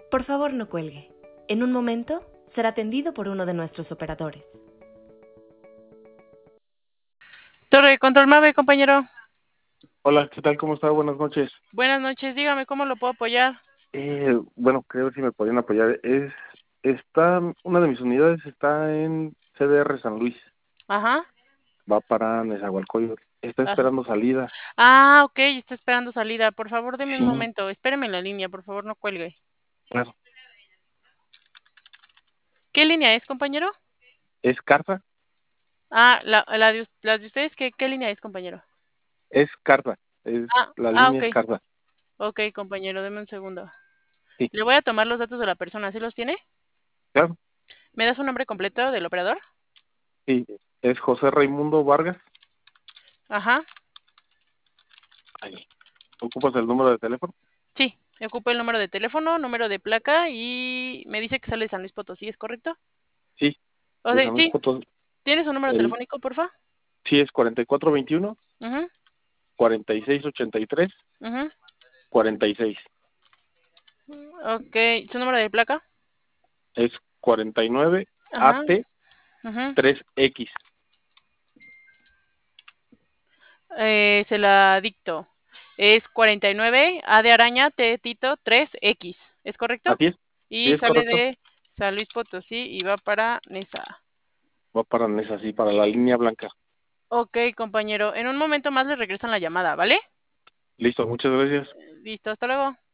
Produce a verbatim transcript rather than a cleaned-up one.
Por favor, no cuelgue. En un momento será atendido por uno de nuestros operadores. Torre de Control Mave, compañero. Hola, ¿qué tal? ¿Cómo está? Buenas noches. Buenas noches, dígame cómo lo puedo apoyar. Eh, bueno, creo si me podrían apoyar. Es, está, una de mis unidades está en C D R San Luis. Ajá. Va para Nezahualcóyotl. Está Ajá. esperando salida. Ah, ok, está esperando salida. Por favor, deme un Sí, momento. Espéreme en la línea, por favor, no cuelgue. claro. ¿Qué línea es, compañero? ¿Es Carta? Ah, la, la de, us- las de ustedes, ¿qué, qué línea es, compañero? Es Carta. Es, Ah, la ah, línea ok. es Carta. Ok, compañero, deme un segundo. Sí, Le voy a tomar los datos de la persona, ¿sí los tiene? claro. ¿Me da su nombre completo del operador? Sí, es José Raimundo Vargas. Ajá. Ahí. ¿Ocupas el número de teléfono? Sí, ocupo el número de teléfono, número de placa y me dice que sale de San Luis Potosí, ¿es correcto? Sí, O de sea, San Luis sí. Potosí. ¿Tiene su número El, telefónico, porfa? sí, es cuarenta y cuatro veintiuno, Ajá, cuarenta y seis ochenta y tres, ajá. cuarenta y seis. Ok, ¿su número de placa? Es cuarenta y nueve Ajá, AT ajá. tres X. Eh, se la dicto. Es cuarenta y nueve, A de araña, T de Tito, tres X. ¿Es correcto? Así es, sí Y es sale correcto. de San Luis Potosí y va para Nesa. Va para Nesa, sí, para la línea blanca. Ok, compañero. En un momento más le regresan la llamada, ¿vale? Listo, muchas gracias. Listo, hasta luego.